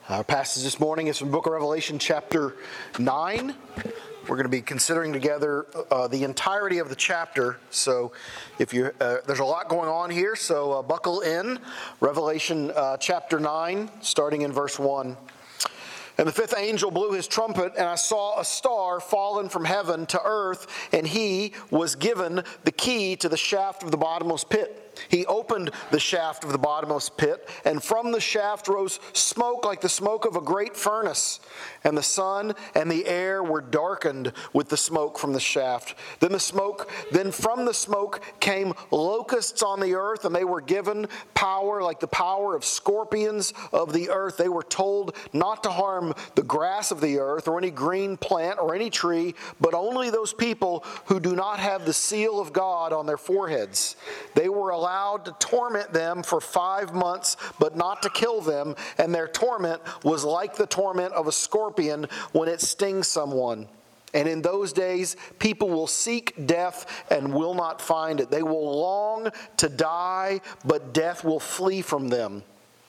Our passage this morning is from the book of Revelation, chapter 9. We're going to be considering together the entirety of the chapter. So, if you there's a lot going on here, so buckle in. Revelation chapter 9, starting in verse 1. And the fifth angel blew his trumpet, and I saw a star fallen from heaven to earth, and he was given the key to the shaft of the bottomless pit. He opened the shaft of the bottomless pit, and from the shaft rose smoke like the smoke of a great furnace. And the sun and the air were darkened with the smoke from the shaft. Then from the smoke came locusts on the earth, and they were given power like the power of scorpions of the earth. They were told not to harm the grass of the earth or any green plant or any tree, but only those people who do not have the seal of God on their foreheads. They were allowed to torment them for 5 months, but not to kill them, and their torment was like the torment of a scorpion when it stings someone. And in those days, people will seek death and will not find it. They will long to die, but death will flee from them.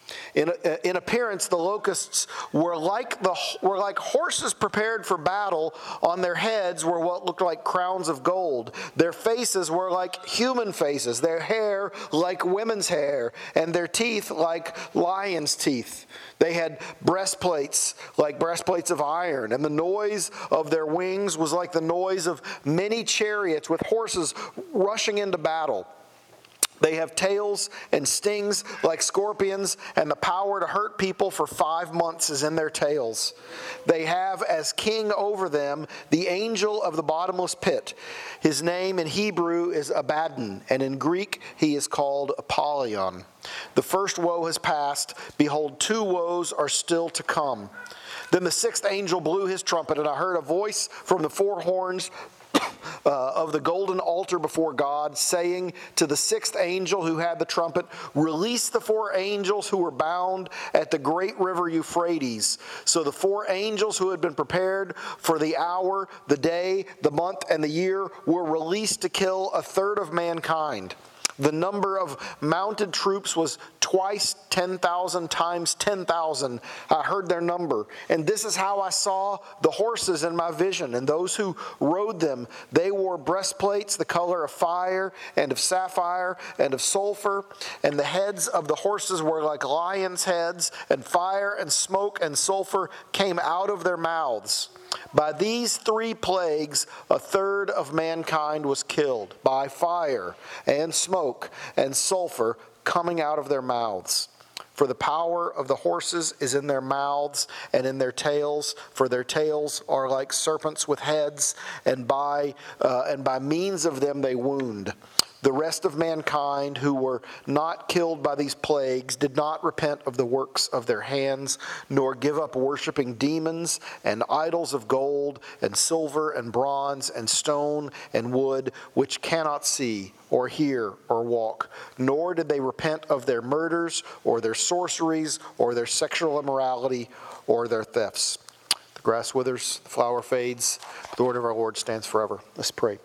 In appearance, the locusts were like horses prepared for battle. On their heads were what looked like crowns of gold. Their faces were like human faces, their hair like women's hair, and their teeth like lions' teeth. They had breastplates like breastplates of iron, and the noise of their wings was like the noise of many chariots with horses rushing into battle. They have tails and stings like scorpions, and the power to hurt people for 5 months is in their tails. They have as king over them the angel of the bottomless pit. His name in Hebrew is Abaddon, and in Greek he is called Apollyon. The first woe has passed. Behold, 2 woes are still to come. Then the sixth angel blew his trumpet, and I heard a voice from the 4 horns of the golden altar before God, saying to the sixth angel who had the trumpet, "Release the 4 angels who were bound at the great river Euphrates." So the 4 angels who had been prepared for the hour, the day, the month, and the year were released to kill 1/3 of mankind. The number of mounted troops was twice 10,000 times 10,000. I heard their number. And this is how I saw the horses in my vision. And those who rode them, they wore breastplates the color of fire and of sapphire and of sulfur. And the heads of the horses were like lions' heads, and fire and smoke and sulfur came out of their mouths. By these 3 plagues, 1/3 of mankind was killed, by fire and smoke and sulfur coming out of their mouths. For the power of the horses is in their mouths and in their tails, for their tails are like serpents with heads, and by means of them they wound. The rest of mankind who were not killed by these plagues did not repent of the works of their hands, nor give up worshiping demons and idols of gold and silver and bronze and stone and wood, which cannot see or hear or walk. Nor did they repent of their murders or their sorceries or their sexual immorality or their thefts. The grass withers, the flower fades, but the word of our Lord stands forever. Let's pray.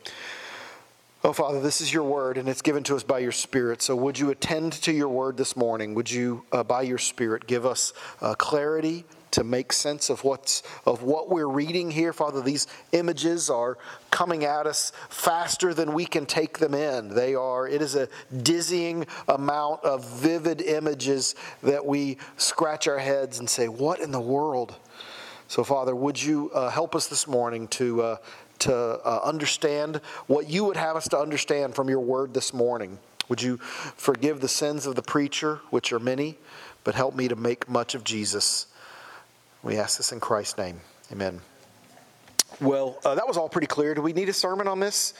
Oh, Father, this is your word, and it's given to us by your Spirit. So would you attend to your word this morning? Would you, by your Spirit, give us clarity to make sense of what we're reading here? Father, these images are coming at us faster than we can take them in. It is a dizzying amount of vivid images that we scratch our heads and say, what in the world? So, Father, would you help us this morning to understand what you would have us to understand from your word this morning. Would you forgive the sins of the preacher, which are many, but help me to make much of Jesus. We ask this in Christ's name. Amen. Well, that was all pretty clear. Do we need a sermon on this?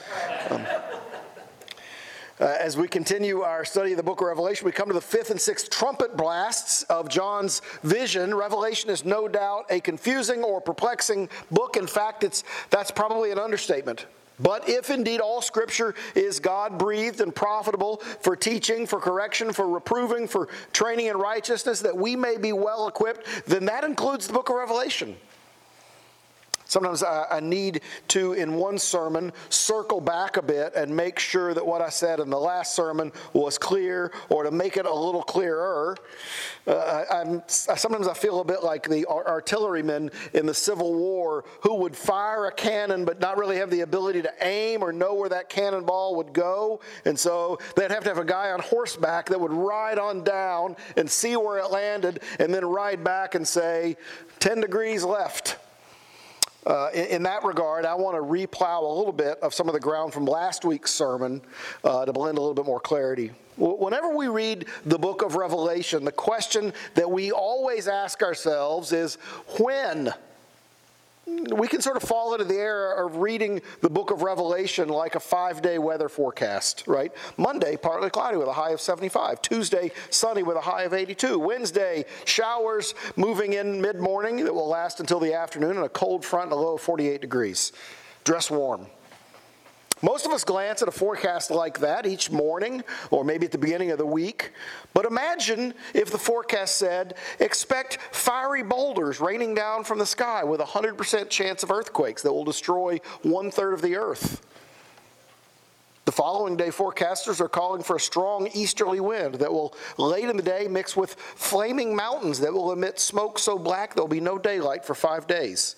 As we continue our study of the book of Revelation, we come to the 5th and 6th trumpet blasts of John's vision. Revelation is no doubt a confusing or perplexing book. In fact, that's probably an understatement. But if indeed all Scripture is God-breathed and profitable for teaching, for correction, for reproving, for training in righteousness, that we may be well equipped, then that includes the book of Revelation. Sometimes I need to, in one sermon, circle back a bit and make sure that what I said in the last sermon was clear, or to make it a little clearer. Sometimes I feel a bit like the artillerymen in the Civil War who would fire a cannon but not really have the ability to aim or know where that cannonball would go. And so they'd have to have a guy on horseback that would ride on down and see where it landed and then ride back and say, 10 degrees left. In that regard, I want to replow a little bit of some of the ground from last week's sermon to blend a little bit more clarity. Whenever we read the book of Revelation, the question that we always ask ourselves is, when? We can sort of fall into the error of reading the book of Revelation like a 5-day weather forecast, right? Monday, partly cloudy with a high of 75. Tuesday, sunny with a high of 82. Wednesday, showers moving in mid-morning that will last until the afternoon, and a cold front and a low of 48 degrees. Dress warm. Most of us glance at a forecast like that each morning, or maybe at the beginning of the week. But imagine if the forecast said, expect fiery boulders raining down from the sky with a 100% chance of earthquakes that will destroy 1/3 of the earth. The following day forecasters are calling for a strong easterly wind that will late in the day mix with flaming mountains that will emit smoke so black there will be no daylight for 5 days.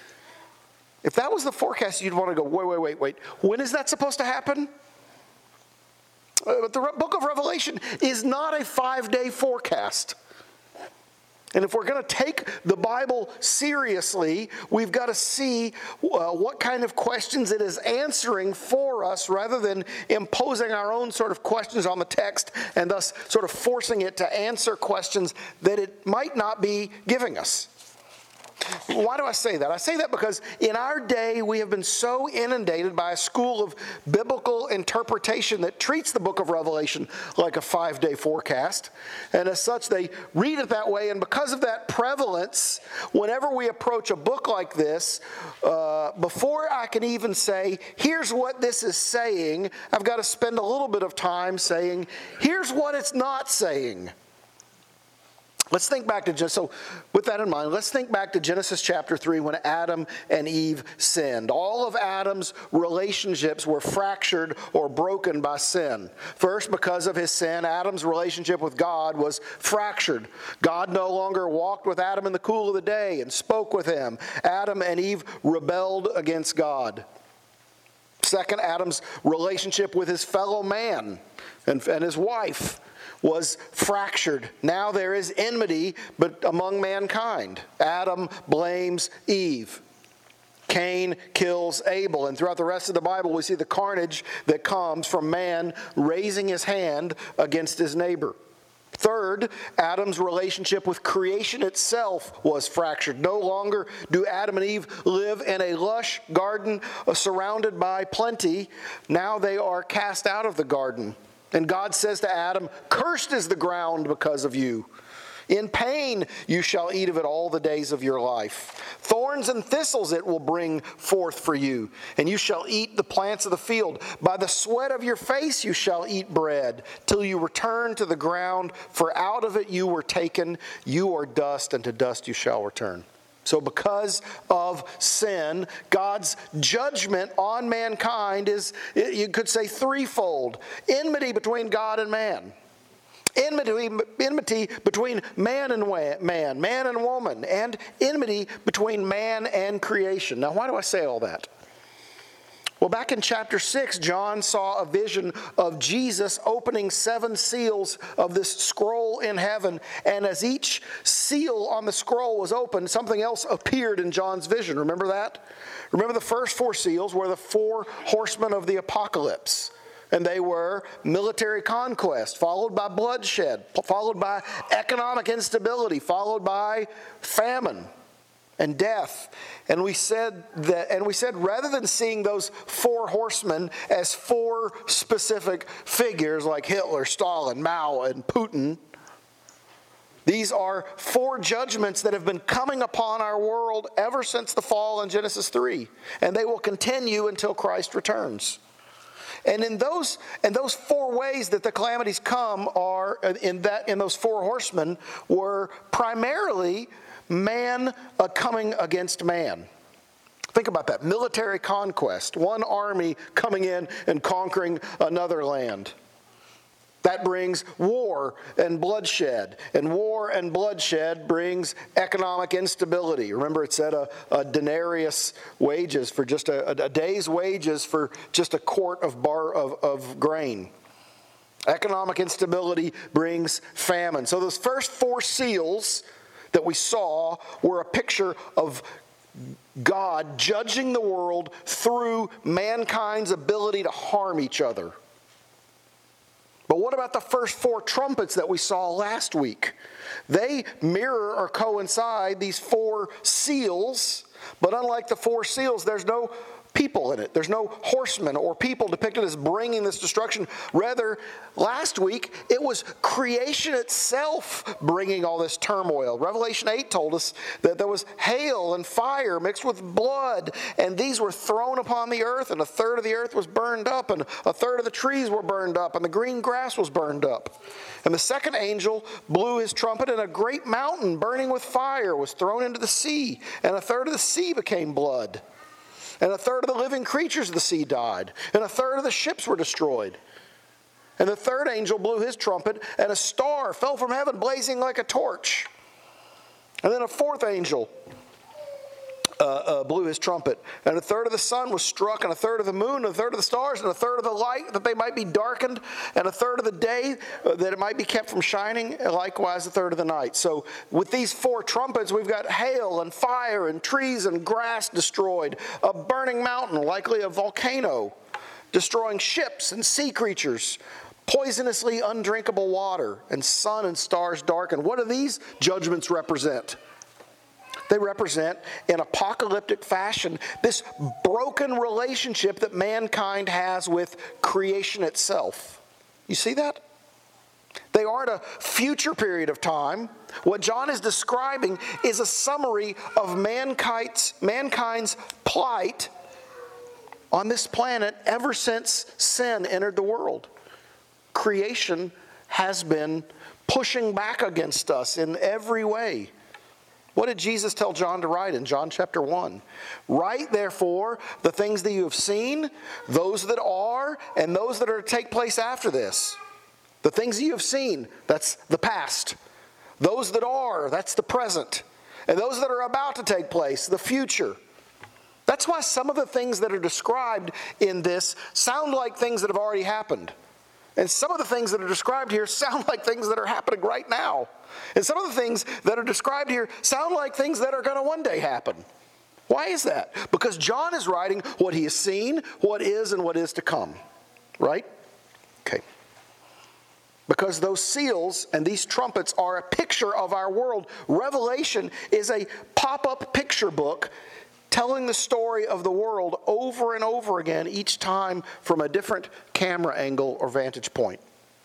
If that was the forecast, you'd want to go, wait. When is that supposed to happen? But the book of Revelation is not a 5-day forecast. And if we're going to take the Bible seriously, we've got to see what kind of questions it is answering for us rather than imposing our own sort of questions on the text and thus sort of forcing it to answer questions that it might not be giving us. Why do I say that? I say that because in our day we have been so inundated by a school of biblical interpretation that treats the book of Revelation like a 5-day forecast. And as such, they read it that way. And because of that prevalence, whenever we approach a book like this, before I can even say, here's what this is saying, I've got to spend a little bit of time saying, here's what it's not saying. Let's think back to, so with that in mind, let's think back to Genesis chapter 3 when Adam and Eve sinned. All of Adam's relationships were fractured or broken by sin. First, because of his sin, Adam's relationship with God was fractured. God no longer walked with Adam in the cool of the day and spoke with him. Adam and Eve rebelled against God. Second, Adam's relationship with his fellow man and his wife was fractured. Now there is enmity but among mankind. Adam blames Eve. Cain kills Abel. And throughout the rest of the Bible, we see the carnage that comes from man raising his hand against his neighbor. Third, Adam's relationship with creation itself was fractured. No longer do Adam and Eve live in a lush garden surrounded by plenty. Now they are cast out of the garden. And God says to Adam, cursed is the ground because of you. In pain you shall eat of it all the days of your life. Thorns and thistles it will bring forth for you, and you shall eat the plants of the field. By the sweat of your face you shall eat bread, till you return to the ground, for out of it you were taken. You are dust, and to dust you shall return. So because of sin, God's judgment on mankind is, you could say, threefold. Enmity between God and man. Enmity between man and woman, and enmity between man and creation. Now, why do I say all that? Well, back in chapter 6, John saw a vision of Jesus opening 7 seals of this scroll in heaven. And as each seal on the scroll was opened, something else appeared in John's vision. Remember that? Remember the first 4 seals were the 4 horsemen of the apocalypse. And they were military conquest, followed by bloodshed, followed by economic instability, followed by famine and death. And we said rather than seeing those 4 horsemen as 4 specific figures like Hitler, Stalin, Mao, and Putin, these are 4 judgments that have been coming upon our world ever since the fall in Genesis 3. And they will continue until Christ returns. And in those 4 ways that the calamities come are in those 4 horsemen were primarily man coming against man. Think about that. Military conquest. One army coming in and conquering another land. That brings war and bloodshed. And war and bloodshed brings economic instability. Remember, it said a denarius wages for just a day's wages for just a quart of grain. Economic instability brings famine. So those first 4 seals that we saw were a picture of God judging the world through mankind's ability to harm each other. But what about the first 4 trumpets that we saw last week? They mirror or coincide these 4 seals, but unlike the 4 seals, there's no people in it. There's no horsemen or people depicted as bringing this destruction. Rather, last week, it was creation itself bringing all this turmoil. Revelation 8 told us that there was hail and fire mixed with blood, and these were thrown upon the earth, and a third of the earth was burned up, and a third of the trees were burned up, and the green grass was burned up. And the second angel blew his trumpet, and a great mountain burning with fire was thrown into the sea, and a third of the sea became blood. And a third of the living creatures of the sea died. And a third of the ships were destroyed. And the third angel blew his trumpet, and a star fell from heaven, blazing like a torch. And then a fourth angel blew his trumpet, and a third of the sun was struck, and a third of the moon, and a third of the stars, and a third of the light, that they might be darkened, and a third of the day, that it might be kept from shining, and likewise a third of the night. So with these 4 trumpets, we've got hail and fire and trees and grass destroyed, a burning mountain, likely a volcano, destroying ships and sea creatures, poisonously undrinkable water, and sun and stars darkened. What do these judgments represent? They represent, in apocalyptic fashion, this broken relationship that mankind has with creation itself. You see that? They aren't a future period of time. What John is describing is a summary of mankind's plight on this planet ever since sin entered the world. Creation has been pushing back against us in every way. What did Jesus tell John to write in John chapter 1? Write, therefore, the things that you have seen, those that are, and those that are to take place after this. The things that you have seen, that's the past. Those that are, that's the present. And those that are about to take place, the future. That's why some of the things that are described in this sound like things that have already happened. And some of the things that are described here sound like things that are happening right now. And some of the things that are described here sound like things that are going to one day happen. Why is that? Because John is writing what he has seen, what is, and what is to come. Right? Okay. Because those seals and these trumpets are a picture of our world. Revelation is a pop-up picture book telling the story of the world over and over again, each time from a different camera angle or vantage point.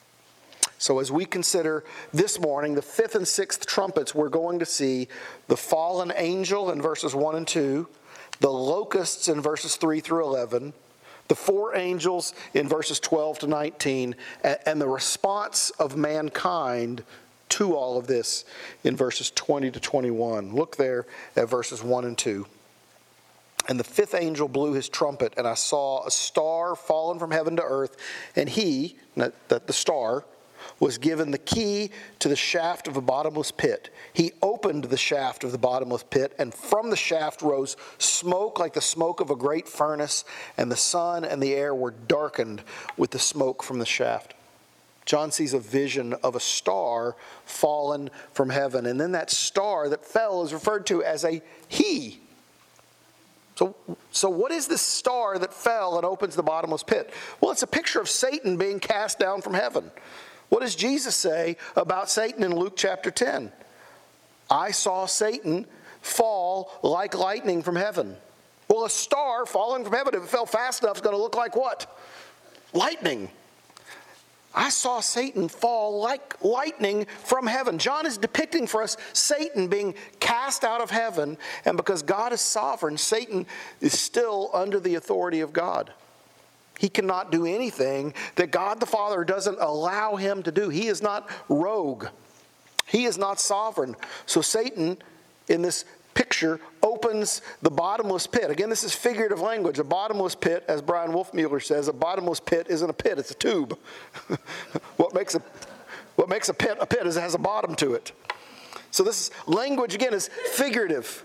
So as we consider this morning the 5th and 6th trumpets, we're going to see the fallen angel in verses 1 and 2, the locusts in verses 3 through 11, the 4 angels in verses 12 to 19, and the response of mankind to all of this in verses 20 to 21. Look there at verses 1 and 2. And the 5th angel blew his trumpet, and I saw a star fallen from heaven to earth, and he, the star, was given the key to the shaft of a bottomless pit. He opened the shaft of the bottomless pit, and from the shaft rose smoke like the smoke of a great furnace, and the sun and the air were darkened with the smoke from the shaft. John sees a vision of a star fallen from heaven, and then that star that fell is referred to as a he. So what is this star that fell and opens the bottomless pit? Well, it's a picture of Satan being cast down from heaven. What does Jesus say about Satan in Luke chapter 10? I saw Satan fall like lightning from heaven. Well, a star falling from heaven, if it fell fast enough, is going to look like what? Lightning. I saw Satan fall like lightning from heaven. John is depicting for us Satan being cast out of heaven, and because God is sovereign, Satan is still under the authority of God. He cannot do anything that God the Father doesn't allow him to do. He is not rogue. He is not sovereign. So Satan, in this picture opens the bottomless pit. Again, this is figurative language. A bottomless pit, as Brian Wolfmueller says, a bottomless pit isn't a pit, it's a tube. What makes a pit is it has a bottom to it. So this language, again, is figurative.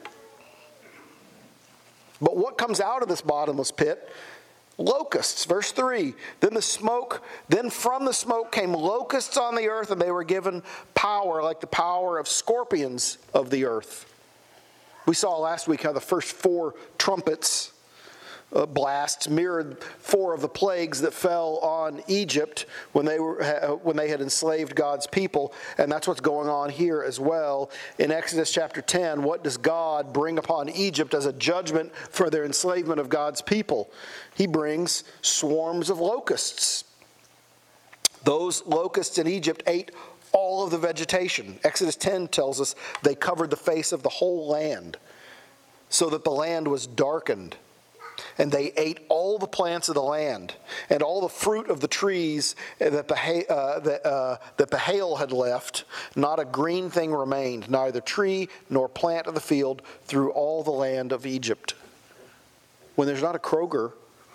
But what comes out of this bottomless pit? Locusts. Verse 3, then from the smoke came locusts on the earth, and they were given power like the power of scorpions of the earth. We saw last week how the first 4 trumpets blasts mirrored 4 of the plagues that fell on Egypt when they had enslaved God's people, and that's what's going on here as well. In Exodus chapter 10, what does God bring upon Egypt as a judgment for their enslavement of God's people? He brings swarms of locusts. Those locusts in Egypt ate all of the vegetation. Exodus 10 tells us they covered the face of the whole land so that the land was darkened. And they ate all the plants of the land and all the fruit of the trees that the hail had left. Not a green thing remained, neither tree nor plant of the field, through all the land of Egypt. When there's not a Kroger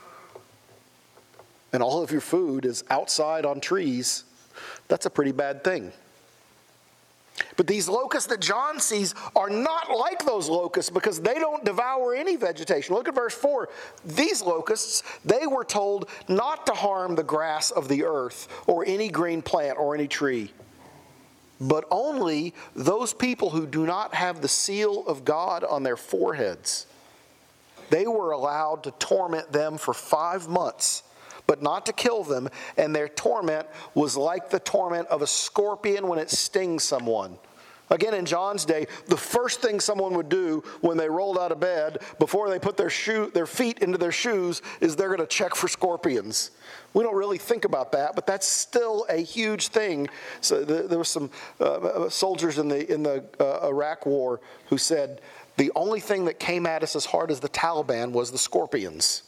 and all of your food is outside on trees, that's a pretty bad thing. But these locusts that John sees are not like those locusts because they don't devour any vegetation. Look at verse 4. These locusts, they were told not to harm the grass of the earth or any green plant or any tree, but only those people who do not have the seal of God on their foreheads. They were allowed to torment them for 5 months, but not to kill them, and their torment was like the torment of a scorpion when it stings someone. Again, in John's day, the first thing someone would do when they rolled out of bed before they put their feet into their shoes is they're going to check for scorpions. We don't really think about that, but that's still a huge thing. So there were some soldiers in the Iraq War who said the only thing that came at us as hard as the Taliban was the scorpions.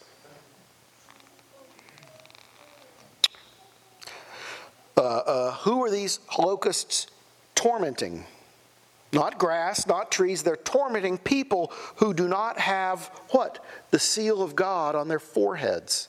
Who are these locusts tormenting? Not grass, not trees. They're tormenting people who do not have, what? The seal of God on their foreheads.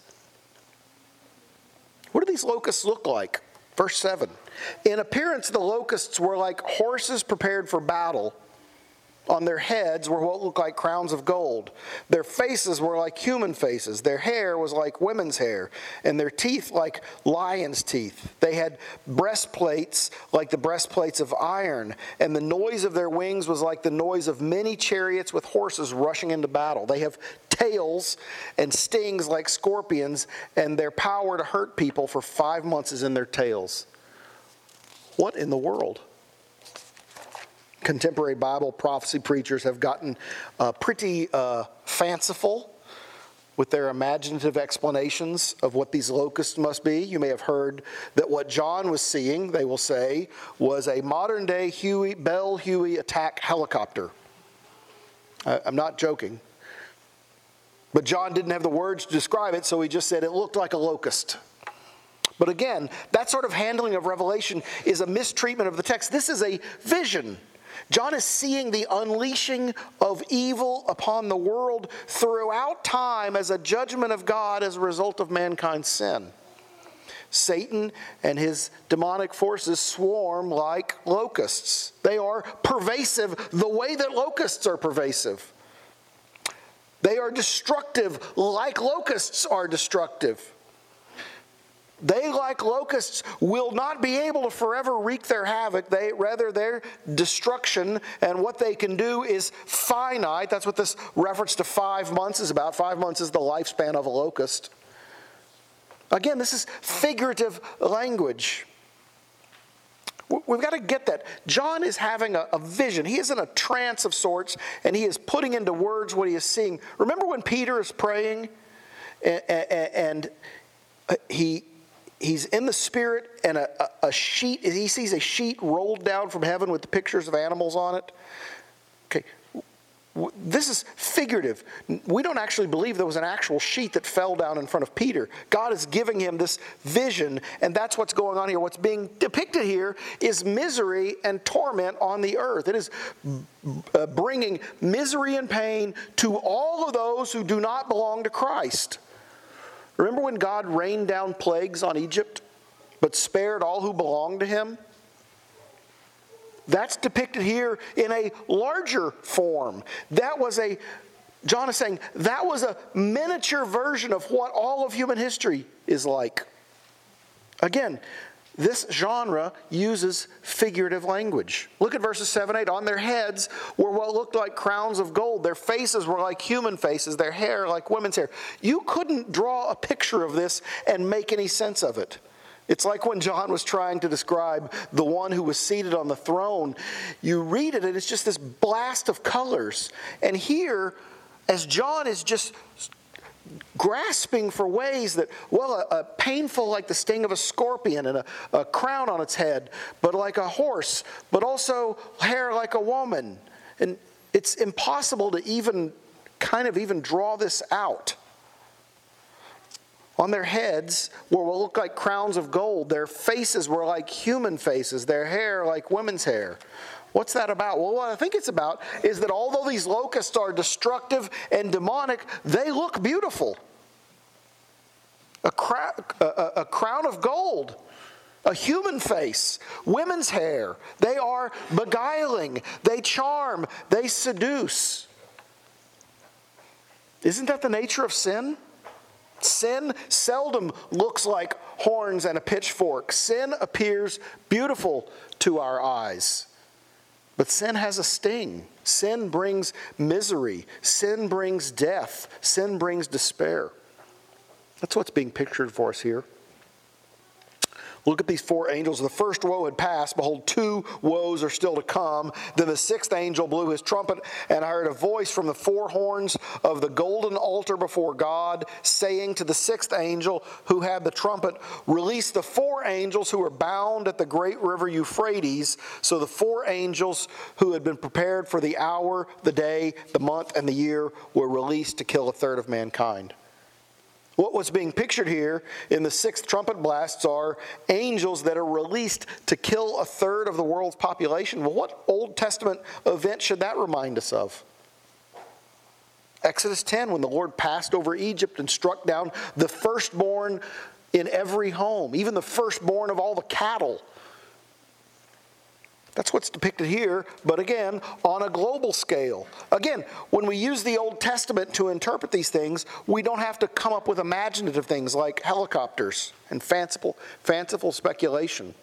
What do these locusts look like? Verse 7. In appearance, the locusts were like horses prepared for battle. On their heads were what looked like crowns of gold. Their faces were like human faces. Their hair was like women's hair, and their teeth like lions' teeth. They had breastplates like the breastplates of iron, and the noise of their wings was like the noise of many chariots with horses rushing into battle. They have tails and stings like scorpions, and their power to hurt people for 5 months is in their tails. What in the world? Contemporary Bible prophecy preachers have gotten pretty fanciful with their imaginative explanations of what these locusts must be. You may have heard that what John was seeing, they will say, was a modern-day Bell Huey attack helicopter. I'm not joking. But John didn't have the words to describe it, so he just said it looked like a locust. But again, that sort of handling of Revelation is a mistreatment of the text. This is a vision. John is seeing the unleashing of evil upon the world throughout time as a judgment of God as a result of mankind's sin. Satan and his demonic forces swarm like locusts. They are pervasive the way that locusts are pervasive. They are destructive like locusts are destructive. They, like locusts, will not be able to forever wreak their havoc. Rather, their destruction and what they can do is finite. That's what this reference to 5 months is about. 5 months is the lifespan of a locust. Again, this is figurative language. We've got to get that. John is having a vision. He is in a trance of sorts, and he is putting into words what he is seeing. Remember when Peter is praying, and he's in the Spirit, and a sheet, he sees a sheet rolled down from heaven with the pictures of animals on it. Okay, This is figurative. We don't actually believe there was an actual sheet that fell down in front of Peter. God is giving him this vision, and that's what's going on here. What's being depicted here is misery and torment on the earth. It is bringing misery and pain to all of those who do not belong to Christ. Remember when God rained down plagues on Egypt, but spared all who belonged to him? That's depicted here in a larger form. John is saying, that was a miniature version of what all of human history is like. Again, this genre uses figurative language. Look at verses 7 and 8. On their heads were what looked like crowns of gold. Their faces were like human faces, their hair like women's hair. You couldn't draw a picture of this and make any sense of it. It's like when John was trying to describe the one who was seated on the throne. You read it and it's just this blast of colors. And here, as John is just grasping for ways that, painful like the sting of a scorpion and a crown on its head, but like a horse, but also hair like a woman. And it's impossible to even draw this out. On their heads were what looked like crowns of gold. Their faces were like human faces. Their hair like women's hair. What's that about? Well, what I think it's about is that although these locusts are destructive and demonic, they look beautiful. A crown of gold. A human face. Women's hair. They are beguiling. They charm. They seduce. Isn't that the nature of sin? Sin seldom looks like horns and a pitchfork. Sin appears beautiful to our eyes. But sin has a sting. Sin brings misery. Sin brings death. Sin brings despair. That's what's being pictured for us here. Look at these four angels. The first woe had passed. Behold, 2 woes are still to come. Then the 6th angel blew his trumpet, and I heard a voice from the 4 horns of the golden altar before God, saying to the 6th angel who had the trumpet, release the 4 angels who are bound at the great river Euphrates. So the 4 angels who had been prepared for the hour, the day, the month, and the year were released to kill 1/3 of mankind. What was being pictured here in the 6th trumpet blasts are angels that are released to kill 1/3 of the world's population. Well, what Old Testament event should that remind us of? Exodus 10, when the Lord passed over Egypt and struck down the firstborn in every home, even the firstborn of all the cattle. That's what's depicted here, but again, on a global scale. Again, when we use the Old Testament to interpret these things, we don't have to come up with imaginative things like helicopters and fanciful speculation.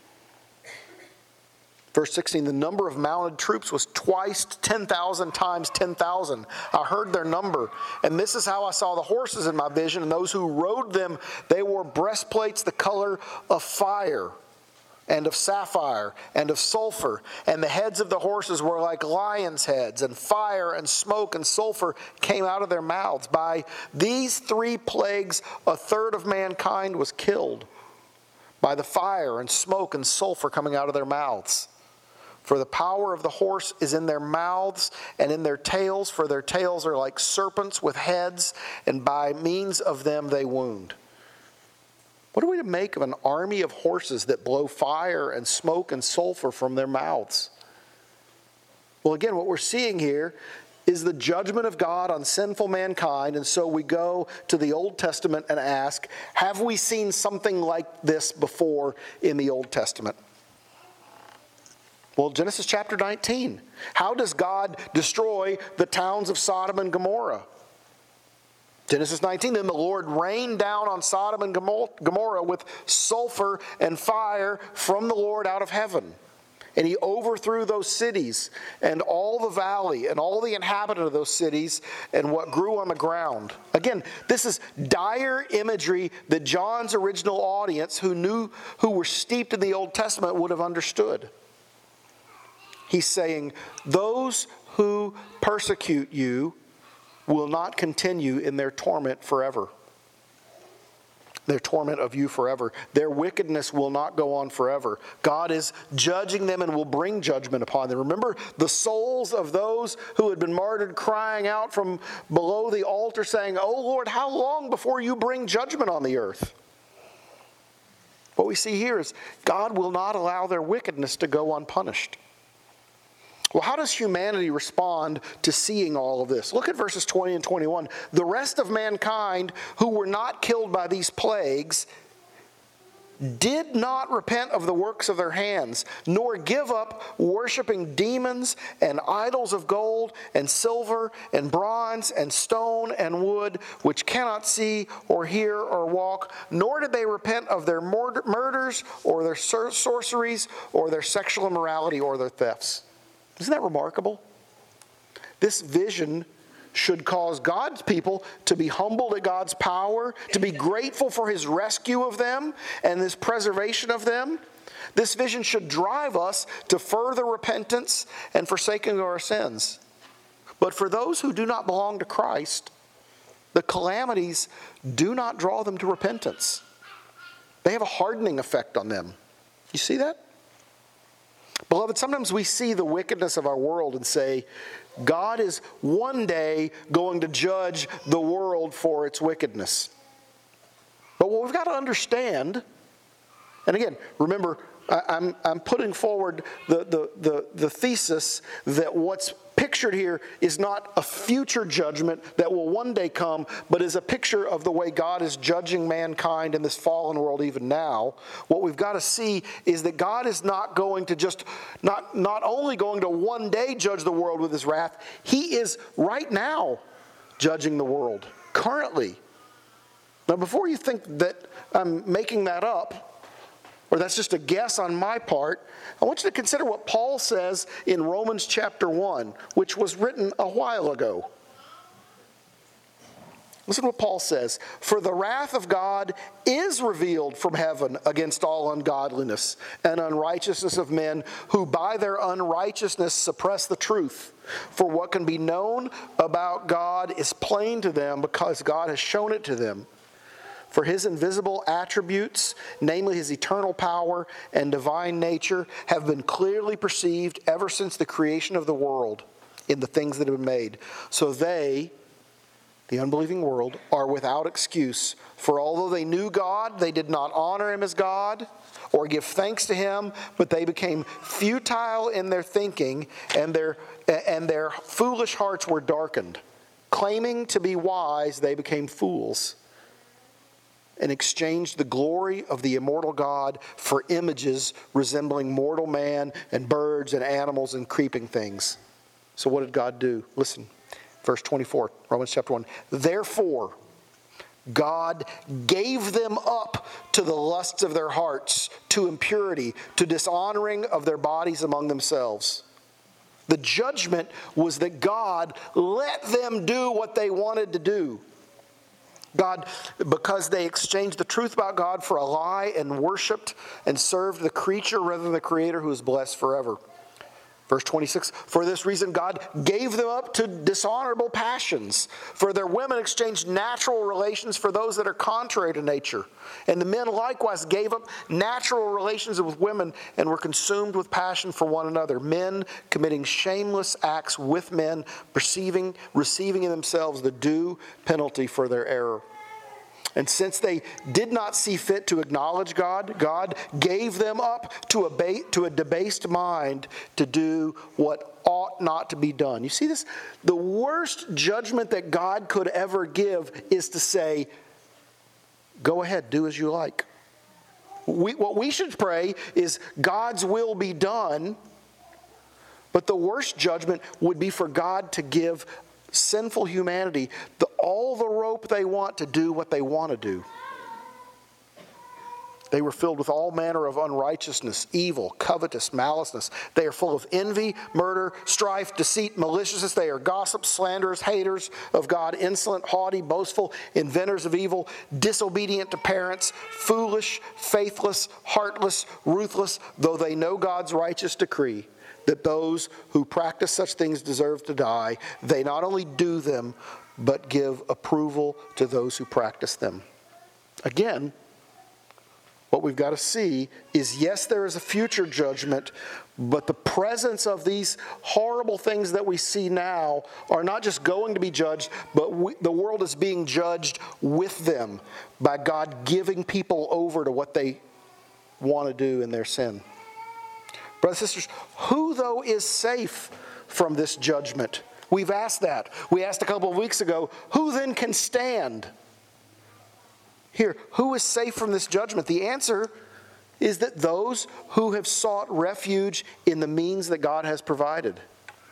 Verse 16, the number of mounted troops was twice 10,000 times 10,000. I heard their number, and this is how I saw the horses in my vision, and those who rode them, they wore breastplates the color of fire, and of sapphire, and of sulfur. And the heads of the horses were like lions' heads, and fire and smoke and sulfur came out of their mouths. By these 3 plagues, 1/3 of mankind was killed, by the fire and smoke and sulfur coming out of their mouths. For the power of the horse is in their mouths and in their tails, for their tails are like serpents with heads, and by means of them they wound. What are we to make of an army of horses that blow fire and smoke and sulfur from their mouths? Well, again, what we're seeing here is the judgment of God on sinful mankind, and so we go to the Old Testament and ask, have we seen something like this before in the Old Testament? Well, Genesis chapter 19. How does God destroy the towns of Sodom and Gomorrah? Genesis 19, then the Lord rained down on Sodom and Gomorrah with sulfur and fire from the Lord out of heaven. And he overthrew those cities and all the valley and all the inhabitants of those cities and what grew on the ground. Again, this is dire imagery that John's original audience who were steeped in the Old Testament would have understood. He's saying, those who persecute you will not continue in their torment forever. their torment of you forever. Their wickedness will not go on forever. God is judging them and will bring judgment upon them. Remember the souls of those who had been martyred crying out from below the altar saying, "Oh Lord, how long before you bring judgment on the earth?" What we see here is God will not allow their wickedness to go unpunished. Well, how does humanity respond to seeing all of this? Look at verses 20 and 21. The rest of mankind who were not killed by these plagues did not repent of the works of their hands, nor give up worshiping demons and idols of gold and silver and bronze and stone and wood, which cannot see or hear or walk, nor did they repent of their murders or their sorceries or their sexual immorality or their thefts. Isn't that remarkable? This vision should cause God's people to be humbled at God's power, to be grateful for his rescue of them and his preservation of them. This vision should drive us to further repentance and forsaking of our sins. But for those who do not belong to Christ, the calamities do not draw them to repentance. They have a hardening effect on them. You see that? Beloved, sometimes we see the wickedness of our world and say, God is one day going to judge the world for its wickedness. But what we've got to understand, and again, remember, I'm putting forward the thesis that what's pictured here is not a future judgment that will one day come, but is a picture of the way God is judging mankind in this fallen world even now. What we've got to see is that God is not going to just, not only going to one day judge the world with his wrath, he is right now judging the world, currently. Now, before you think that I'm making that up, or that's just a guess on my part, I want you to consider what Paul says in Romans chapter 1, which was written a while ago. Listen to what Paul says. For the wrath of God is revealed from heaven against all ungodliness and unrighteousness of men who by their unrighteousness suppress the truth. For what can be known about God is plain to them because God has shown it to them. For his invisible attributes, namely his eternal power and divine nature, have been clearly perceived ever since the creation of the world in the things that have been made. So they, the unbelieving world, are without excuse. For although they knew God, they did not honor him as God or give thanks to him, but they became futile in their thinking, and their foolish hearts were darkened. Claiming to be wise, they became fools, and exchanged the glory of the immortal God for images resembling mortal man and birds and animals and creeping things. So what did God do? Listen, verse 24, Romans chapter 1. Therefore, God gave them up to the lusts of their hearts, to impurity, to dishonoring of their bodies among themselves. The judgment was that God let them do what they wanted to do. God, because they exchanged the truth about God for a lie and worshiped and served the creature rather than the Creator who is blessed forever. Verse 26, for this reason God gave them up to dishonorable passions. For their women exchanged natural relations for those that are contrary to nature. And the men likewise gave up natural relations with women and were consumed with passion for one another. Men committing shameless acts with men, receiving in themselves the due penalty for their error. And since they did not see fit to acknowledge God, God gave them up to a debased mind to do what ought not to be done. You see this? The worst judgment that God could ever give is to say, go ahead, do as you like. What we should pray is God's will be done, but the worst judgment would be for God to give sinful humanity all the rope they want to do what they want to do. They were filled with all manner of unrighteousness, evil, covetous, maliceness. They are full of envy, murder, strife, deceit, maliciousness. They are gossips, slanderers, haters of God, insolent, haughty, boastful, inventors of evil, disobedient to parents, foolish, faithless, heartless, ruthless, though they know God's righteous decree that those who practice such things deserve to die. They not only do them, but give approval to those who practice them. Again, what we've got to see is, yes, there is a future judgment, but the presence of these horrible things that we see now are not just going to be judged, but the world is being judged with them by God giving people over to what they want to do in their sin. Brothers and sisters, who though is safe from this judgment? We've asked that. We asked a couple of weeks ago, who then can stand? Here, who is safe from this judgment? The answer is that those who have sought refuge in the means that God has provided.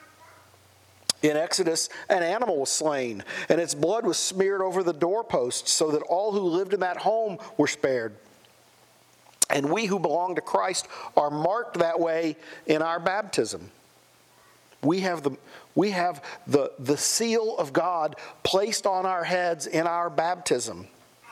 In Exodus, an animal was slain, and its blood was smeared over the doorposts so that all who lived in that home were spared. And we who belong to Christ are marked that way in our baptism. We have the seal of God placed on our heads in our baptism.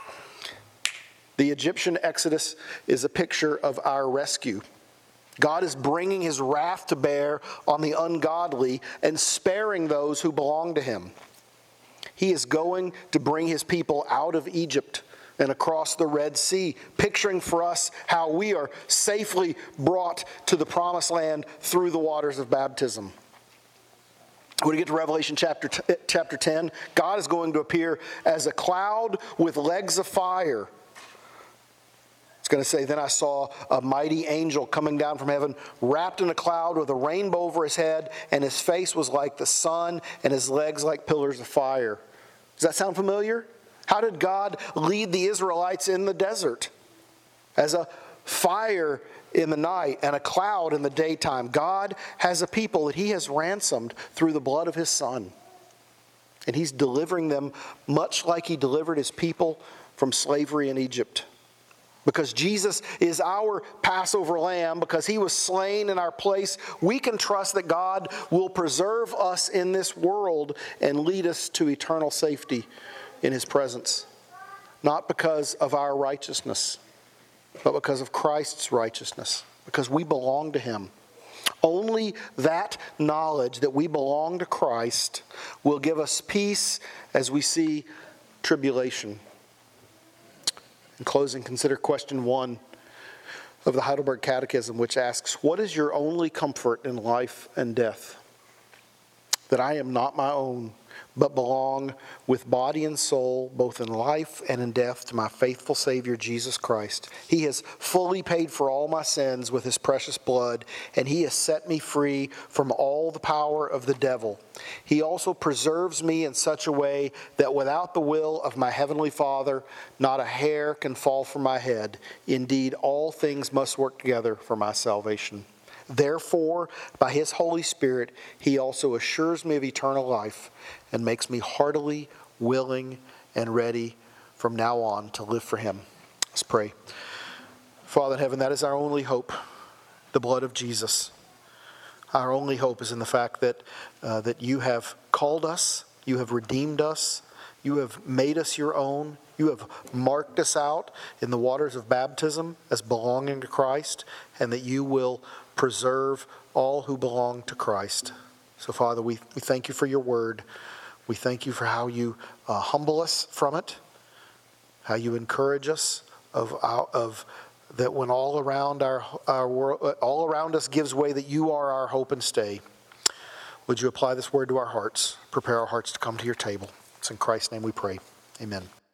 The Egyptian Exodus is a picture of our rescue. God is bringing His wrath to bear on the ungodly and sparing those who belong to Him. He is going to bring His people out of Egypt and across the Red Sea, picturing for us how we are safely brought to the promised land through the waters of baptism. When we get to Revelation chapter 10, God is going to appear as a cloud with legs of fire. It's going to say, then I saw a mighty angel coming down from heaven, wrapped in a cloud with a rainbow over his head, and his face was like the sun, and his legs like pillars of fire. Does that sound familiar? How did God lead the Israelites in the desert? As a fire in the night and a cloud in the daytime. God has a people that He has ransomed through the blood of His Son. And He's delivering them much like He delivered His people from slavery in Egypt. Because Jesus is our Passover lamb, because He was slain in our place, we can trust that God will preserve us in this world and lead us to eternal safety in His presence. Not because of our righteousness, but because of Christ's righteousness, because we belong to Him. Only that knowledge that we belong to Christ will give us peace as we see tribulation. In closing, consider question 1 of the Heidelberg Catechism, which asks, what is your only comfort in life and death? That I am not my own, but belong with body and soul, both in life and in death, to my faithful Savior, Jesus Christ. He has fully paid for all my sins with His precious blood, and He has set me free from all the power of the devil. He also preserves me in such a way that without the will of my Heavenly Father, not a hair can fall from my head. Indeed, all things must work together for my salvation. Therefore, by His Holy Spirit, He also assures me of eternal life and makes me heartily willing and ready from now on to live for Him. Let's pray. Father in heaven, that is our only hope, the blood of Jesus. Our only hope is in the fact that You have called us, You have redeemed us, You have made us Your own, You have marked us out in the waters of baptism as belonging to Christ, and that You will preserve all who belong to Christ. So, Father, we thank You for Your word. We thank You for how You humble us from it, how You encourage us of that when all around our world, all around us gives way, that You are our hope and stay. Would You apply this word to our hearts? Prepare our hearts to come to Your table. It's in Christ's name we pray. Amen.